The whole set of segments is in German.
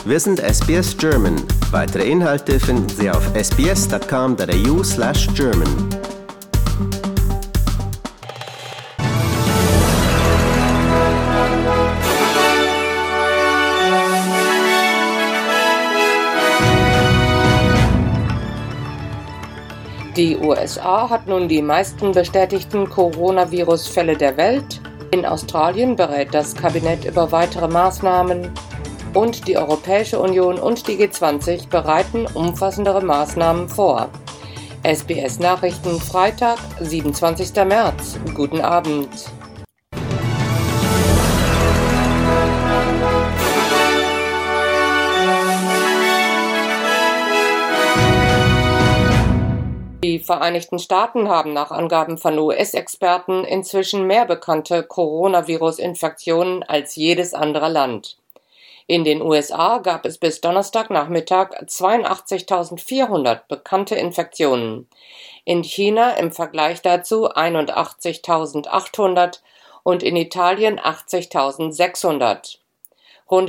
Wir sind SBS German. Weitere Inhalte finden Sie auf sbs.com.au/German. Die USA hat nun die meisten bestätigten Coronavirus-Fälle der Welt. In Australien berät das Kabinett über weitere Maßnahmen. Und die Europäische Union und die G20 bereiten umfassendere Maßnahmen vor. SBS Nachrichten Freitag, 27. März. Guten Abend. Die Vereinigten Staaten haben nach Angaben von US-Experten inzwischen mehr bekannte Coronavirus-Infektionen als jedes andere Land. In den USA gab es bis Donnerstagnachmittag 82.400 bekannte Infektionen. In China im Vergleich dazu 81.800 und in Italien 80.600. Rund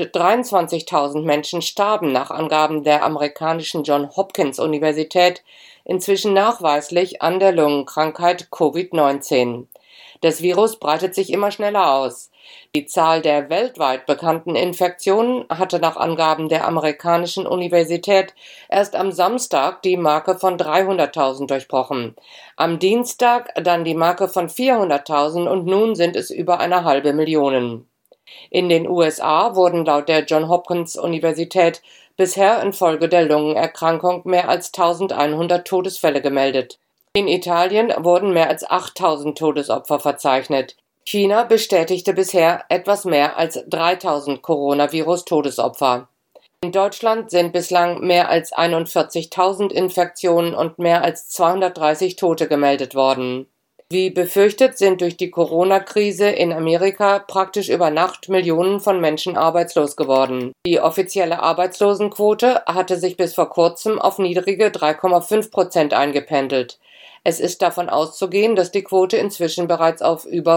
23.000 Menschen starben nach Angaben der amerikanischen Johns Hopkins Universität inzwischen nachweislich an der Lungenkrankheit Covid-19. Das Virus breitet sich immer schneller aus. Die Zahl der weltweit bekannten Infektionen hatte nach Angaben der amerikanischen Universität erst am Samstag die Marke von 300.000 durchbrochen. Am Dienstag dann die Marke von 400.000 und nun sind es über 500.000. In den USA wurden laut der Johns Hopkins Universität bisher infolge der Lungenerkrankung mehr als 1.100 Todesfälle gemeldet. In Italien wurden mehr als 8.000 Todesopfer verzeichnet. China bestätigte bisher etwas mehr als 3.000 Coronavirus-Todesopfer. In Deutschland sind bislang mehr als 41.000 Infektionen und mehr als 230 Tote gemeldet worden. Wie befürchtet sind durch die Corona-Krise in Amerika praktisch über Nacht Millionen von Menschen arbeitslos geworden. Die offizielle Arbeitslosenquote hatte sich bis vor kurzem auf niedrige 3,5% eingependelt. Es ist davon auszugehen, dass die Quote inzwischen bereits auf über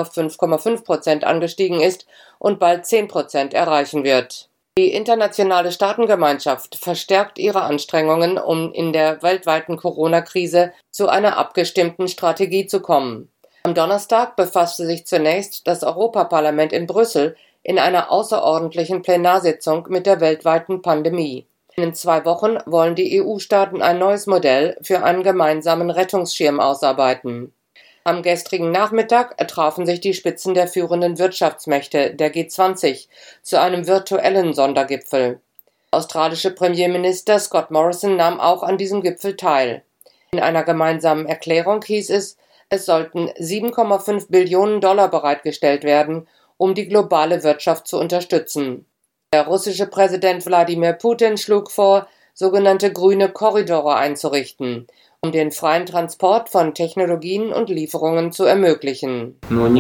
5,5% angestiegen ist und bald 10% erreichen wird. Die internationale Staatengemeinschaft verstärkt ihre Anstrengungen, um in der weltweiten Corona-Krise zu einer abgestimmten Strategie zu kommen. Am Donnerstag befasste sich zunächst das Europaparlament in Brüssel in einer außerordentlichen Plenarsitzung mit der weltweiten Pandemie. In 2 Wochen wollen die EU-Staaten ein neues Modell für einen gemeinsamen Rettungsschirm ausarbeiten. Am gestrigen Nachmittag trafen sich die Spitzen der führenden Wirtschaftsmächte, der G20, zu einem virtuellen Sondergipfel. Der australische Premierminister Scott Morrison nahm auch an diesem Gipfel teil. In einer gemeinsamen Erklärung hieß es, es sollten $7,5 Billionen bereitgestellt werden, um die globale Wirtschaft zu unterstützen. Der russische Präsident Wladimir Putin schlug vor, sogenannte grüne Korridore einzurichten, um den freien Transport von Technologien und Lieferungen zu ermöglichen.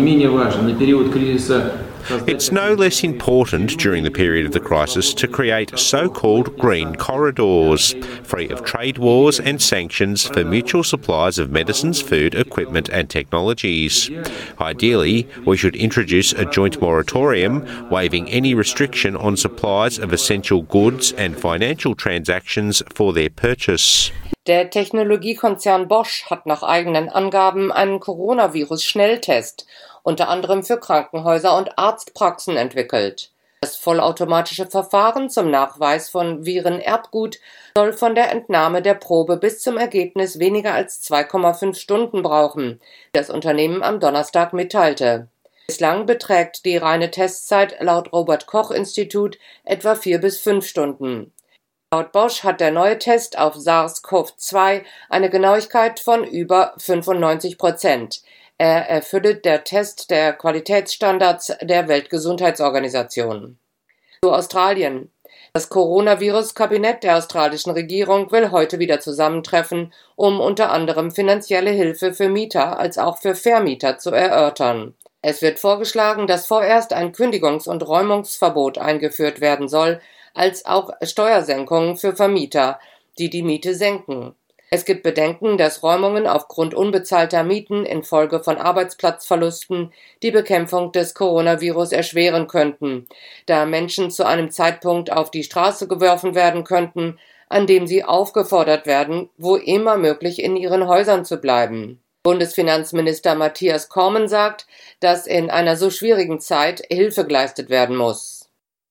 It's no less important during the period of the crisis to create so-called green corridors, free of trade wars and sanctions for mutual supplies of medicines, food, equipment and technologies. Ideally, we should introduce a joint moratorium, waiving any restriction on supplies of essential goods and financial transactions for their purchase. Der Technologiekonzern Bosch hat nach eigenen Angaben einen Coronavirus-Schnelltest unter anderem für Krankenhäuser und Arztpraxen entwickelt. Das vollautomatische Verfahren zum Nachweis von Virenerbgut soll von der Entnahme der Probe bis zum Ergebnis weniger als 2,5 Stunden brauchen, wie das Unternehmen am Donnerstag mitteilte. Bislang beträgt die reine Testzeit laut Robert-Koch-Institut etwa 4 bis 5 Stunden. Laut Bosch hat der neue Test auf SARS-CoV-2 eine Genauigkeit von über 95%. Er erfülle der Test der Qualitätsstandards der Weltgesundheitsorganisation. Zu Australien. Das Coronavirus-Kabinett der australischen Regierung will heute wieder zusammentreffen, um unter anderem finanzielle Hilfe für Mieter als auch für Vermieter zu erörtern. Es wird vorgeschlagen, dass vorerst ein Kündigungs- und Räumungsverbot eingeführt werden soll, als auch Steuersenkungen für Vermieter, die die Miete senken. Es gibt Bedenken, dass Räumungen aufgrund unbezahlter Mieten infolge von Arbeitsplatzverlusten die Bekämpfung des Coronavirus erschweren könnten, da Menschen zu einem Zeitpunkt auf die Straße geworfen werden könnten, an dem sie aufgefordert werden, wo immer möglich in ihren Häusern zu bleiben. Bundesfinanzminister Matthias Cormann sagt, dass in einer so schwierigen Zeit Hilfe geleistet werden muss.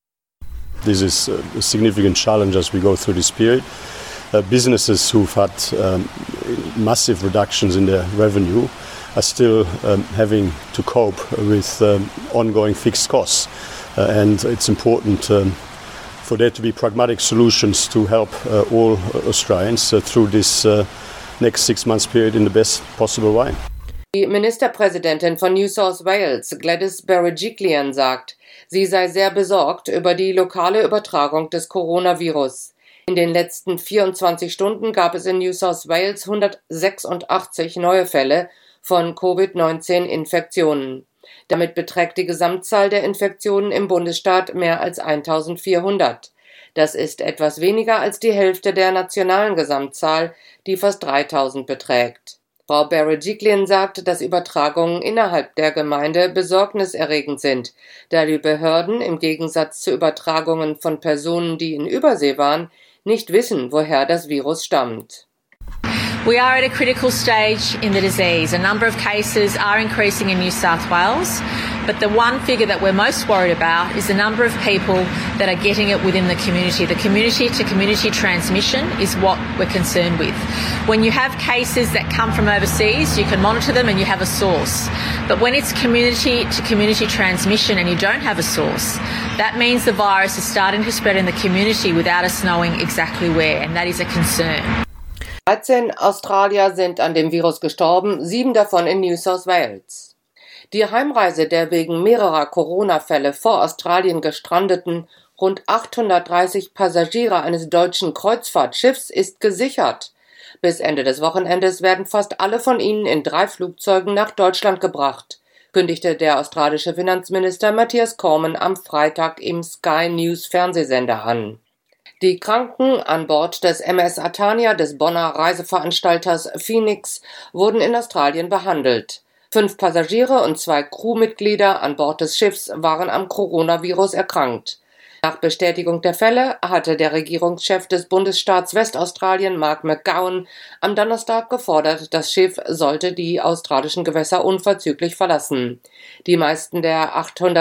This is a significant challenge as we go through this period. Businesses who've had massive reductions in their revenue are still having to cope with ongoing fixed costs. And it's important for there to be pragmatic solutions to help all Australians through this next 6 months period in the best possible way. Die Ministerpräsidentin von New South Wales, Gladys Berejiklian, sagt, sie sei sehr besorgt über die lokale Übertragung des Coronavirus. In den letzten 24 Stunden gab es in New South Wales 186 neue Fälle von Covid-19-Infektionen. Damit beträgt die Gesamtzahl der Infektionen im Bundesstaat mehr als 1400. Das ist etwas weniger als die Hälfte der nationalen Gesamtzahl, die fast 3000 beträgt. Frau Berejiklian sagt, dass Übertragungen innerhalb der Gemeinde besorgniserregend sind, da die Behörden im Gegensatz zu Übertragungen von Personen, die in Übersee waren, nicht wissen, woher das Virus stammt. We are at a critical stage in the disease. A number of cases are increasing in New South Wales, but the one figure that we're most worried about is the number of people that are getting it within the community. The community-to-community transmission is what we're concerned with. When you have cases that come from overseas, you can monitor them and you have a source. But when it's community-to-community transmission and you don't have a source, that means the virus is starting to spread in the community without us knowing exactly where, and that is a concern. 13 Australier sind an dem Virus gestorben, 7 davon in New South Wales. Die Heimreise der wegen mehrerer Corona-Fälle vor Australien gestrandeten rund 830 Passagiere eines deutschen Kreuzfahrtschiffs ist gesichert. Bis Ende des Wochenendes werden fast alle von ihnen in 3 Flugzeugen nach Deutschland gebracht, kündigte der australische Finanzminister Matthias Cormann am Freitag im Sky News Fernsehsender an. Die Kranken an Bord des MS Atania des Bonner Reiseveranstalters Phoenix wurden in Australien behandelt. 5 Passagiere und 2 Crewmitglieder an Bord des Schiffs waren am Coronavirus erkrankt. Nach Bestätigung der Fälle hatte der Regierungschef des Bundesstaats Westaustralien, Mark McGowan, am Donnerstag gefordert, das Schiff sollte die australischen Gewässer unverzüglich verlassen. Die meisten der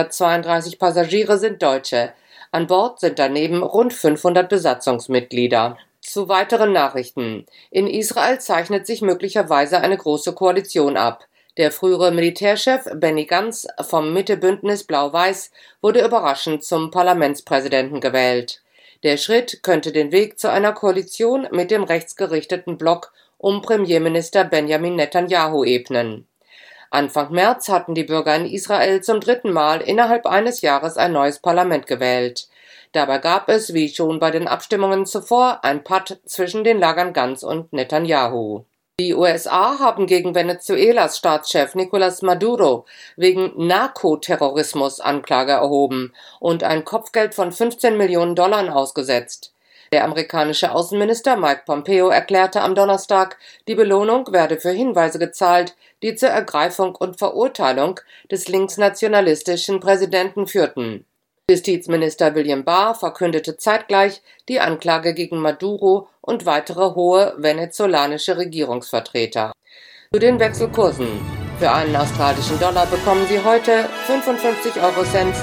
832 Passagiere sind Deutsche. An Bord sind daneben rund 500 Besatzungsmitglieder. Zu weiteren Nachrichten. In Israel zeichnet sich möglicherweise eine große Koalition ab. Der frühere Militärchef Benny Gantz vom Mitte-Bündnis Blau-Weiß wurde überraschend zum Parlamentspräsidenten gewählt. Der Schritt könnte den Weg zu einer Koalition mit dem rechtsgerichteten Block um Premierminister Benjamin Netanyahu ebnen. Anfang März hatten die Bürger in Israel zum 3. Mal innerhalb eines Jahres ein neues Parlament gewählt. Dabei gab es, wie schon bei den Abstimmungen zuvor, ein Patt zwischen den Lagern Gantz und Netanyahu. Die USA haben gegen Venezuelas Staatschef Nicolás Maduro wegen Narkoterrorismus Anklage erhoben und ein Kopfgeld von $15 Millionen ausgesetzt. Der amerikanische Außenminister Mike Pompeo erklärte am Donnerstag, die Belohnung werde für Hinweise gezahlt, die zur Ergreifung und Verurteilung des linksnationalistischen Präsidenten führten. Justizminister William Barr verkündete zeitgleich die Anklage gegen Maduro und weitere hohe venezolanische Regierungsvertreter. Zu den Wechselkursen. Für einen australischen Dollar bekommen Sie heute 55 Eurocents,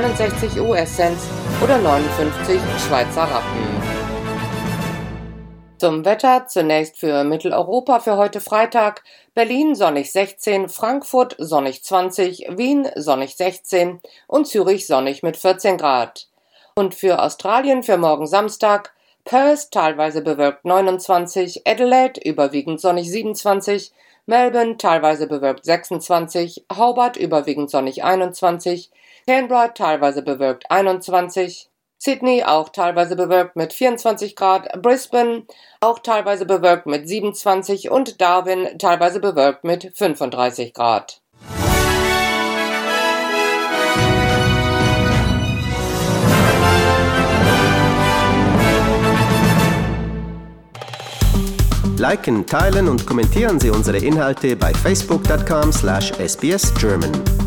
61 US-Cents oder 59 Schweizer Rappen. Zum Wetter zunächst für Mitteleuropa für heute Freitag: Berlin sonnig 16, Frankfurt sonnig 20, Wien sonnig 16 und Zürich sonnig mit 14 Grad. Und für Australien für morgen Samstag: Perth teilweise bewölkt 29, Adelaide überwiegend sonnig 27, Melbourne teilweise bewölkt 26, Hobart überwiegend sonnig 21, Canberra teilweise bewölkt 21, Sydney auch teilweise bewölkt mit 24 Grad, Brisbane auch teilweise bewölkt mit 27 und Darwin teilweise bewölkt mit 35 Grad. Liken, teilen und kommentieren Sie unsere Inhalte bei facebook.com/sbsgerman.